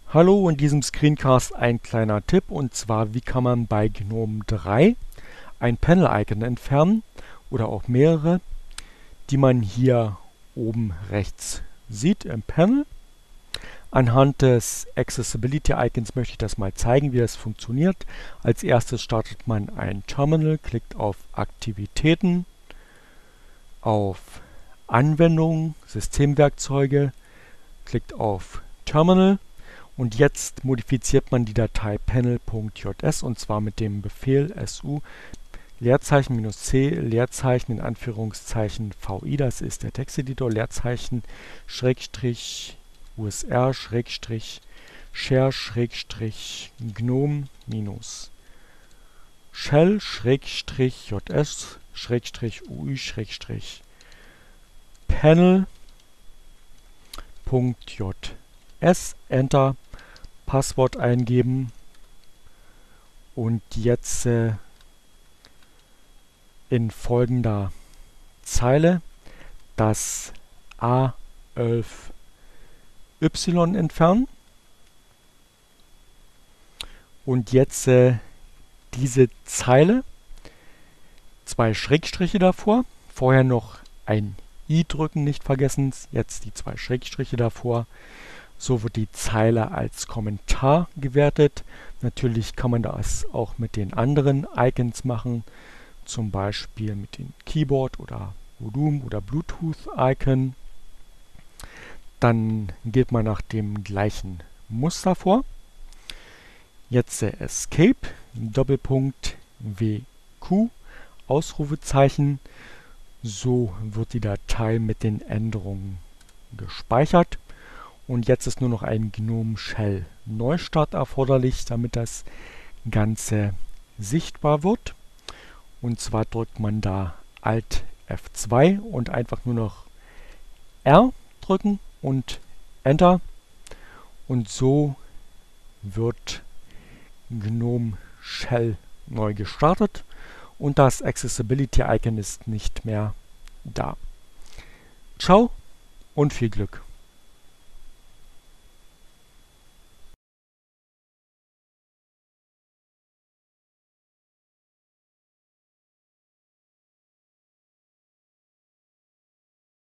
Hallo, in diesem Screencast ein kleiner Tipp, und zwar wie kann man bei GNOME 3 ein Panel-Icon entfernen oder auch mehrere, die man hier oben rechts sieht im Panel. Anhand des Accessibility-Icons möchte ich das mal zeigen, wie das funktioniert. Als erstes startet man ein Terminal, klickt auf Aktivitäten, auf Anwendungen, Systemwerkzeuge, klickt auf Terminal. Und jetzt modifiziert man die Datei panel.js, und zwar mit dem Befehl su Leerzeichen -c Leerzeichen in Anführungszeichen vi, das ist der Texteditor, Leerzeichen Schrägstrich usr Schrägstrich share Schrägstrich gnome minus shell Schrägstrich js Schrägstrich ui Schrägstrich panel.js, Enter, Passwort eingeben und jetzt in folgender Zeile das A11Y entfernen und jetzt diese Zeile, zwei Schrägstriche davor, vorher noch ein I drücken, nicht vergessen, jetzt die zwei Schrägstriche davor. So wird die Zeile als Kommentar gewertet. Natürlich kann man das auch mit den anderen Icons machen, zum Beispiel mit dem Keyboard oder Volumen oder Bluetooth-Icon. Dann geht man nach dem gleichen Muster vor. Jetzt Escape, Doppelpunkt WQ, Ausrufezeichen. So wird die Datei mit den Änderungen gespeichert. Und jetzt ist nur noch ein GNOME Shell Neustart erforderlich, damit das Ganze sichtbar wird. Und zwar drückt man da Alt F2 und einfach nur noch R drücken und Enter. Und so wird GNOME Shell neu gestartet und das Accessibility Icon ist nicht mehr da. Ciao und viel Glück!